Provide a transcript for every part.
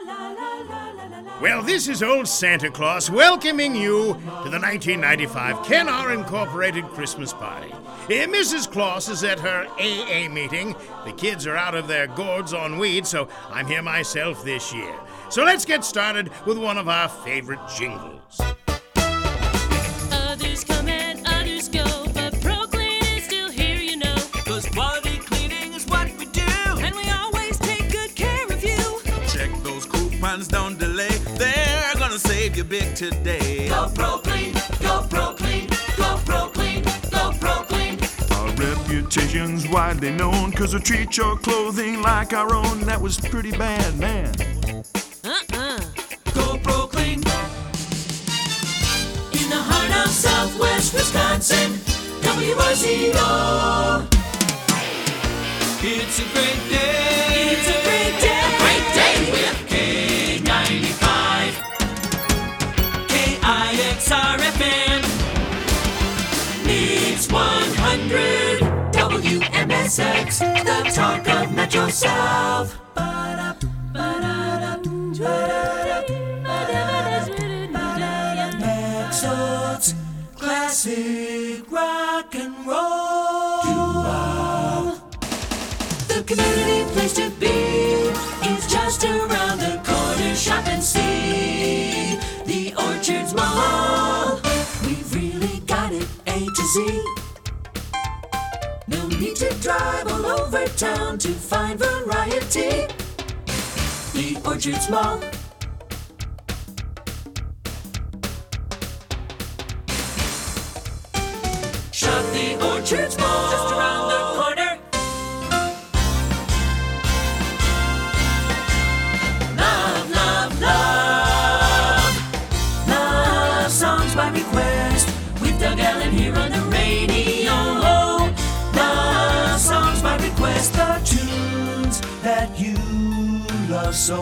Well, this is old Santa Claus welcoming you to the 1995 Ken R. Incorporated Christmas party. Mrs. Claus is at her AA meeting. The kids are out of their gourds on weed, so I'm here myself this year. So let's get started with one of our favorite jingles. Others come and others go, but ProClean is still here, you know. 'Cause quality cleaning is what we do. And we always take good care of you. Check those coupons, don't delay. They're gonna save you big today. Go ProClean, go ProClean, go ProClean, go ProClean. Our reputation's widely known 'cause we treat your clothing like our own. That was pretty bad, man. Go ProClean. In the heart of Southwest Wisconsin, WRZO. It's a great day. It's a great day. A great day with K95. KIXRFM. Mix 100. WMSX. The talk of Metro South. Exalts classic rock and roll. The community place to be is just around the corner. Shop and see the Orchards Mall. We've really got it A to Z. No need to drive all over town to find variety. The Orchards Mall. Shop the Orchards Mall. Just around the corner. Love, love, love. Love songs by request. With Doug Allen here on the radio. Love songs by request. The tunes that you love so.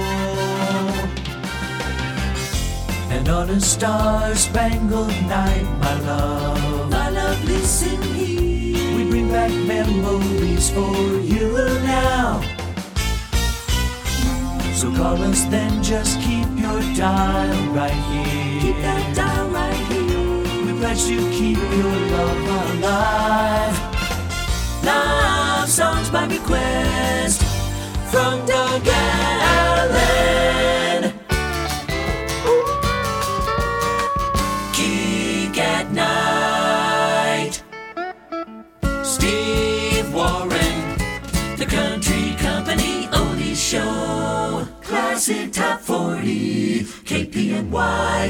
And on a star-spangled night, my love, listen here. We bring back memories for you now. So call us then, just keep your dial right here. Keep that dial right here. We pledge to keep your love alive. Love songs by request from Doug Allen. Geek at Night. Steve Warren, The Country Company Oldies Show. Classic Top 40, KPNY.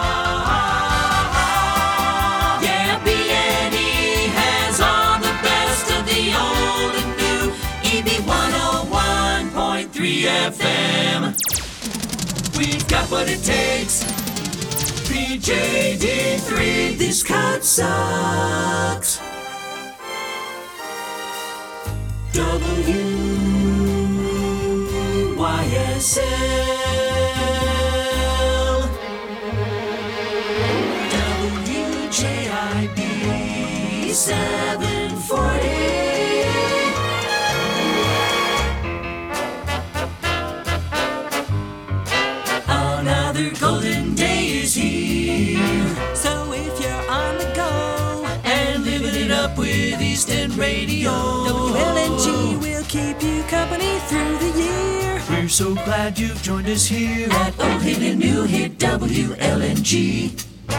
Yeah, BNE has all the best of the old and new. EB 101.3 FM. We've got what it takes. PJD3, this cut sucks. WYSL. WJIB 740. Another golden day is here. So if you're on the go and living it up with East End Radio, WLNG will keep you company through the year. we're so glad you've joined us here at Old Hit and New Hit WLNG.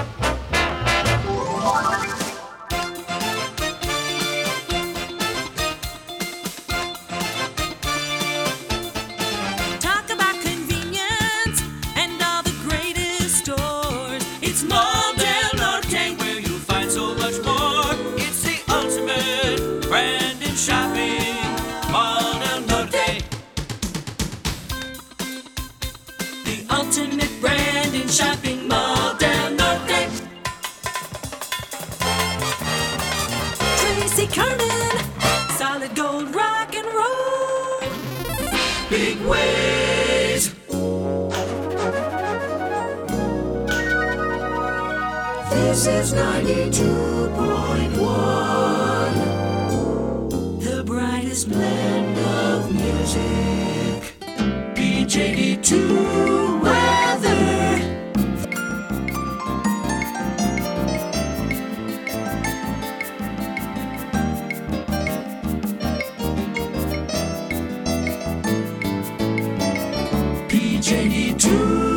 Talk about convenience and all the greatest stores. It's Mall del Norte, Where you'll find so much more. It's the ultimate brand in shopping. Mall del Norte. The ultimate brand in shopping, Mall del Norte. Tracy Carmen, solid gold rock and roll. Big ways. This is 92.1. The brightest blend of music. PJD2. WPJD2.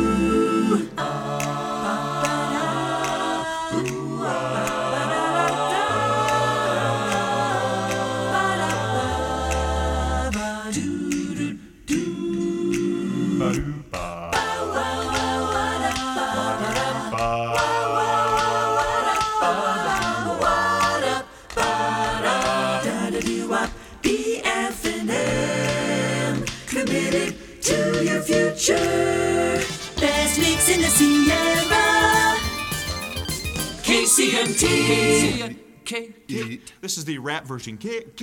BFNM, committed to your future. Best mix in the Sierra. KCMT. This is the rap version.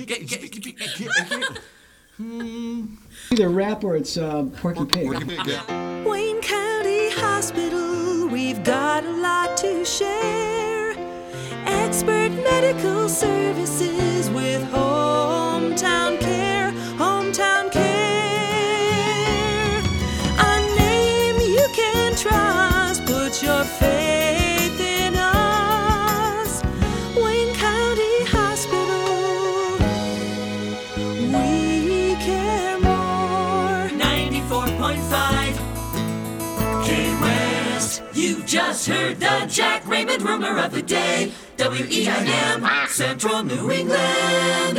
Either rap or it's Porky Pig. Wayne County Hospital, we've got a lot to share. Expert medical services with hometown care, hometown care. A name you can trust, put your faith in us. Wayne County Hospital, we care more. 94.5 K-West. You've just heard the Jack Raymond rumor of the day. WEIM, Central New England.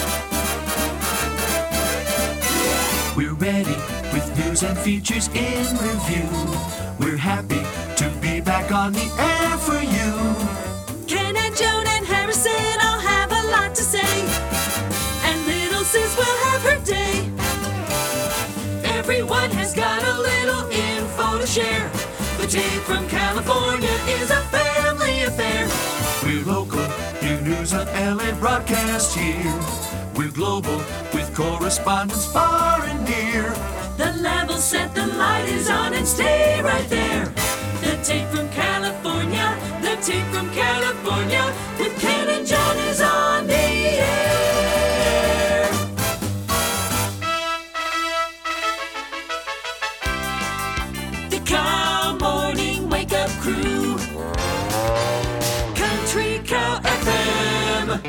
We're ready with news and features in review. We're happy to be back on the air for you. Ken and Joan and Harrison all have a lot to say, and little sis will have her day. Everyone has got a little info to share. The tape from California is a family affair. We're local, your news on LA broadcast here. We're global, with correspondents far and near. The level set, the light is on, and stay right there. The tape from California, the tape from California, with Ken and John is on the air. The Cow Morning Wake Up Crew, Country Cow FM.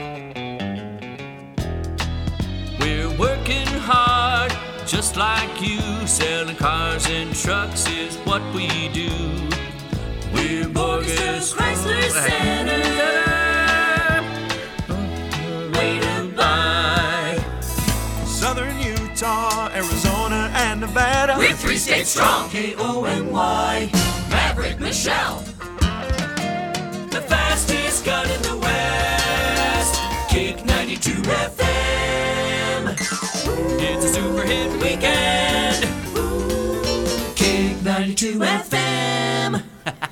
We're working hard, just like you. Selling cars and trucks is what we do. We're Borges Chrysler Center. Way to buy. Southern Utah, Arizona, and Nevada. We're 3 states strong, KONY. Maverick Michelle. The fastest gun in the West. Kick 92 FM. It's a super hit weekend. Kick 92 FM.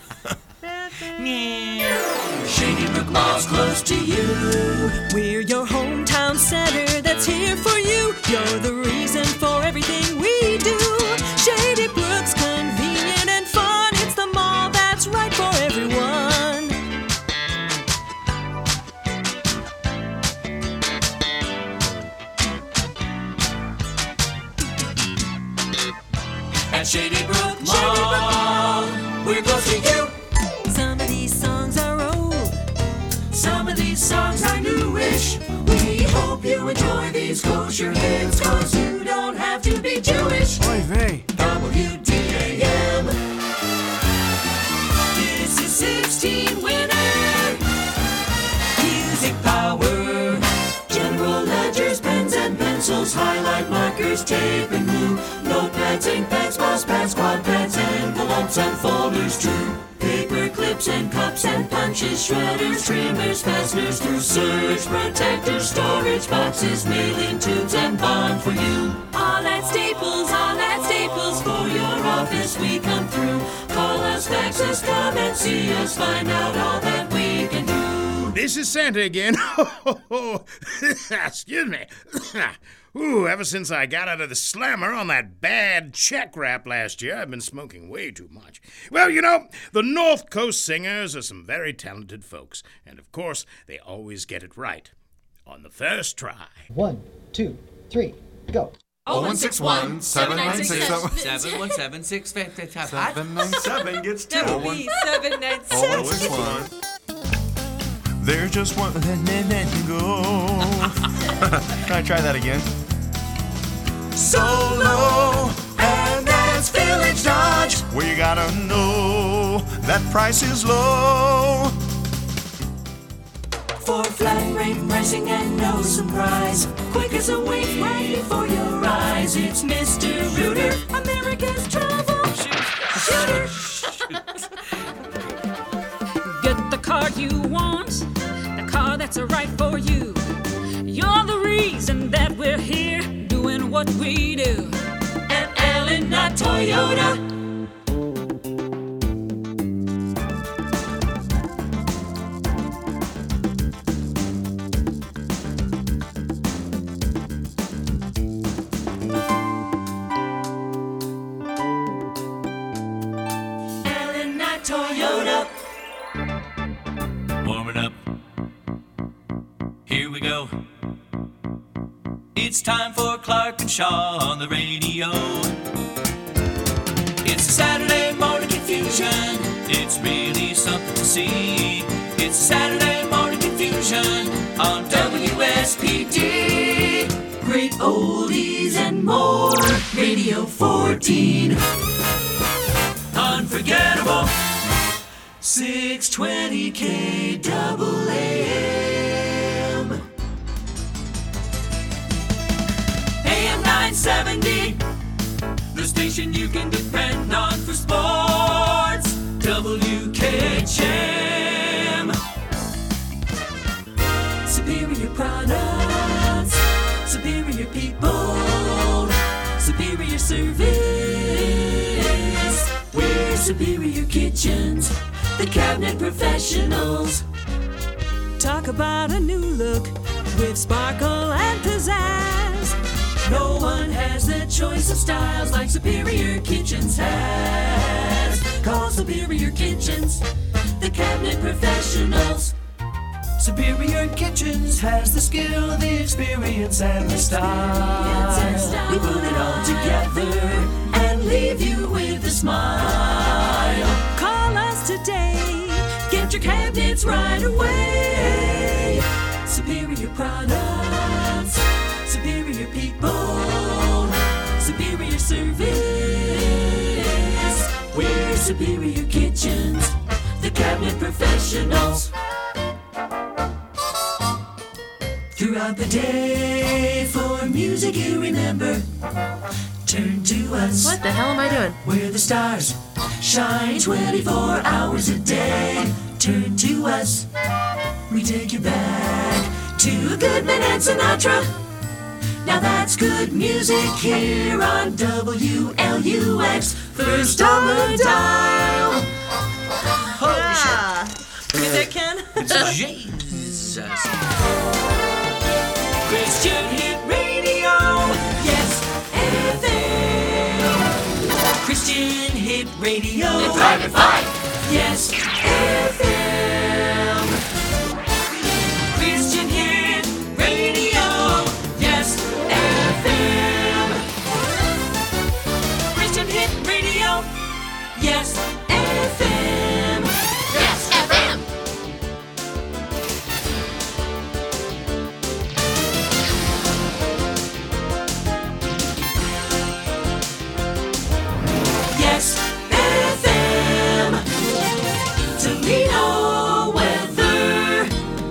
Shady Brook Mall's close to you. We're your hometown center that's here for you. You're the reason for everything we do. Shady Brook's convenient and fun. It's the mall that's right for everyone. At Shady Brook Mall, we're close to you. Some of these songs are old. Some of these songs are newish. We hope you enjoy these kosher hits, 'cause you don't have to be Jewish. Oy vey. WDAM. This is 16 winner. Music power. General ledgers, pens and pencils, highlight markers, tape and glue, notepads, ink pads, mouse pads, quad pads, envelopes and folders too. Paper clips and cups and punches, shredders, trimmers, fasteners, through surge protectors, storage boxes, mailing tubes, and bond for you. All at Staples for your office we come through. Call us, fax us, come and see us, find out all that we can do. This is Santa again. Excuse me. Ooh, ever since I got out of the slammer on that bad check rap last year, I've been smoking way too much. Well, you know, the North Coast Singers are some very talented folks, and of course, they always get it right on the first try. 1, 2, 3, go. 0161 796 717 797 gets 2. W796. There's just one. Go. Can I try that again? Solo, and that's gotta know that price is low. For flat rate pricing and no surprise, quick as a wink right before your eyes, it's Mr. Rooter, America's troubleshooter. Get the car you want, the car that's right for you. You're the reason that we're here doing what we do. At Allen, not Toyota. Allen, not Toyota. Warming up. Here we go. It's time for Clark and Shaw on the radio. It's a Saturday morning confusion. It's really something to see. It's Saturday morning confusion on WSPD. Great oldies and more. Radio 14. Unforgettable. 620 KAAM. AM 970. The station you can depend on for sports. WKHM. Superior products, superior people, superior service. We're Superior Kitchens, the cabinet professionals. Talk about a new look with sparkle and pizzazz. No one has the choice of styles like Superior Kitchens has. Call Superior Kitchens, the cabinet professionals. Superior Kitchens has the skill, the experience, and the style. We put it all together and leave you with a smile. Call us today. Get your cabinets right away. Superior products, superior people, superior service. We're Superior Kitchens, the cabinet professionals. Throughout the day, for music you remember, turn to us. What the hell am I doing? We're the stars, shine 24 hours a day. Turn to us, we take you back to Goodman and Sinatra. Now that's good music here on WLUX, first on the dial. Holy Is that Ken? shit. It's Jesus. Christian Hit Radio, yes, FM. Christian Hit Radio, Private Five. yes, FM. Christian Hit Radio, yes, FM. Christian Hit Radio, yes, FM. Yes, FM. Yes, FM. Toledo weather.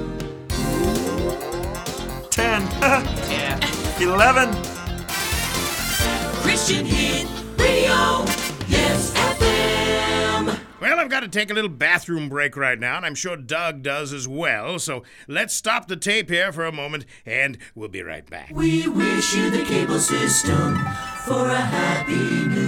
10, Yeah. 11. Christian Hit Radio. Yes, FM. Well, I've got to take a little bathroom break right now, and I'm sure Doug does as well. So let's stop the tape here for a moment, and we'll be right back. We wish you the cable system for a happy new